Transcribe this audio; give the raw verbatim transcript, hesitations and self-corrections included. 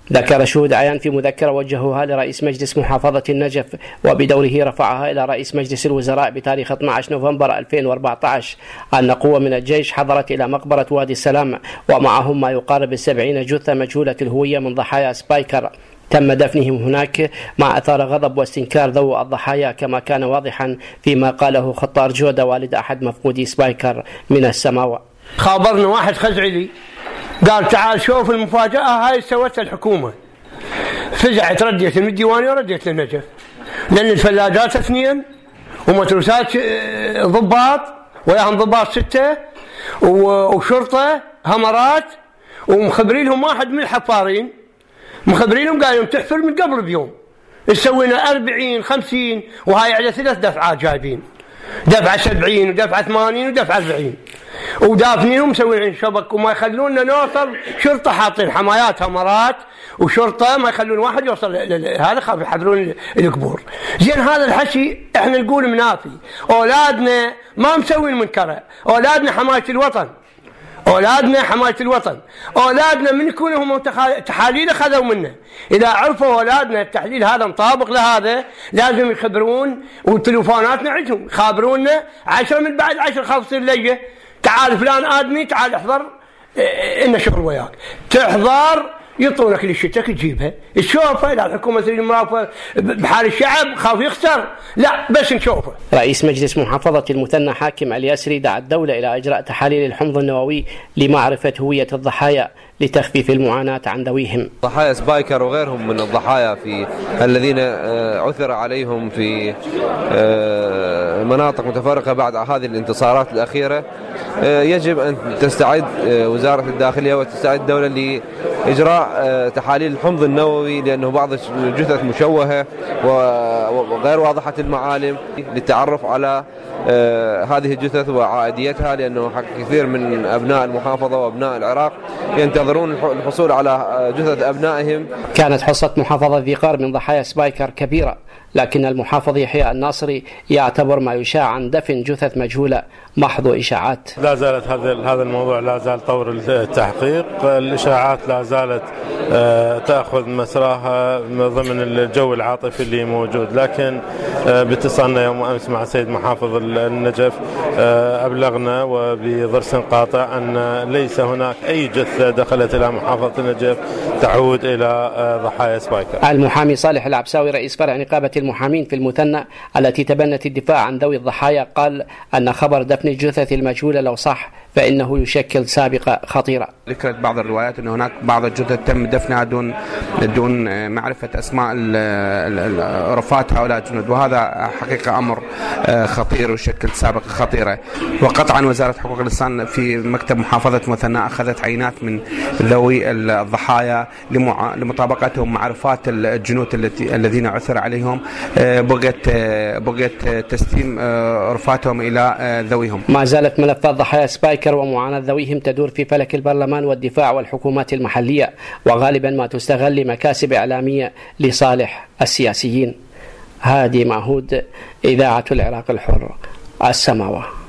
ذكر شهود عيان في مذكرة وجهوها لرئيس مجلس محافظة النجف وبدوره رفعها إلى رئيس مجلس الوزراء بتاريخ اثني عشر نوفمبر ألفين وأربعة عشر أن قوة من الجيش حضرت إلى مقبرة وادي السلام ومعهم ما يقارب السبعين جثة مجهولة الهوية من ضحايا سبايكر تم دفنهم هناك، مع أثار غضب واستنكار ذوي الضحايا كما كان واضحا فيما قاله خطار جودة والد أحد مفقودي سبايكر من السماوة. خابرنا واحد خزعلي قال تعال شوف المفاجأة هاي سوتها الحكومة. فزعت رديت من الديوانية ورديت للنجف لأن الفلاجات اثنين ومتروسات ضباط وياهم ضباط ستة وشرطة همرات ومخبرينهم واحد من الحفارين مخبرينهم قالوا تحفر من قبل بيوم تسوينا أربعين خمسين وهاي على ثلاث دفعات جايبين دفعة سبعين ودفعة ثمانين ودفعة أربعين ودافنينهم مسوين شبك وما يخلوننا نوصل. شرطة حاطين حمايات همرات وشرطة ما يخلون واحد يوصل هذا خاف يحضرون القبور. زين هذا الحكي احنا نقول منافي. اولادنا ما مسوين منكره، اولادنا حماية الوطن، اولادنا حماية الوطن، اولادنا من يكونوا هم تحاليل اخذوا منه. اذا عرفوا اولادنا التحليل هذا مطابق لهذا لازم يخبرون وتليفوناتنا عندهم خابرونا عشرة من بعد عشر خاف تصير ليه تعال فلان آدمي تعال احضر إن شغل وياك تحضر يطونك للشتك تجيبها تشوفها. لا الحكومة تريد مرافقة بحال الشعب خاف يخسر، لا بس نشوفه. رئيس مجلس محافظة المثنى حاكم الياسري دعا الدولة إلى إجراء تحاليل الحمض النووي لمعرفة هوية الضحايا لتخفيف المعاناة عن ذويهم. ضحايا سبايكر وغيرهم من الضحايا في الذين عثر عليهم في مناطق متفرقة بعد هذه الانتصارات الأخيرة، يجب أن تستعد وزارة الداخلية وتستعد الدولة لإجراء تحاليل الحمض النووي، لأنه بعض الجثث مشوهة وغير واضحة المعالم، للتعرف على هذه الجثث وعائديتها، لأنه كثير من أبناء المحافظة وأبناء العراق ينتظرون الحصول على جثث أبنائهم. كانت حصة محافظة ذي قار من ضحايا سبايكر كبيرة، لكن المحافظ يحيى الناصري يعتبر ما يشاع عن دفن جثث مجهولة محض إشاعات. لا زالت هذا هذا الموضوع لا زال طور التحقيق، الإشاعات لا زالت تأخذ مسراها ضمن الجو العاطفي اللي موجود، لكن باتصالنا يوم أمس مع السيد محافظ النجف أبلغنا وبضرس قاطع أن ليس هناك أي جثة دخلت إلى محافظة النجف تعود إلى ضحايا سبايكر. المحامي صالح العبساوي رئيس فرع نقابة المحامين في المثنى التي تبنت الدفاع عن ذوي الضحايا قال أن خبر دفن الجثث المجهولة لو صح فإنه يشكل سابقة خطيرة. ذكرت بعض الروايات أن هناك بعض الجثث تم دفنها دون دون معرفة أسماء رفات هؤلاء الجنود، وهذا حقيقة أمر خطير ويشكل سابقة خطيرة. وقطعا وزارة حقوق الإنسان في مكتب محافظة مثنى أخذت عينات من ذوي الضحايا لمطابقتهم مع رفات الجنود الذين عثر عليهم، بغيت بغيت تسليم رفاتهم إلى ذويهم. ما زالت ملفات ضحايا سبايكر ومعاناة ذويهم تدور في فلك البرلمان والدفاع والحكومات المحلية، وغالبا ما تستغل لمكاسب إعلامية لصالح السياسيين. هادي معهود، إذاعة العراق الحر، السماوة.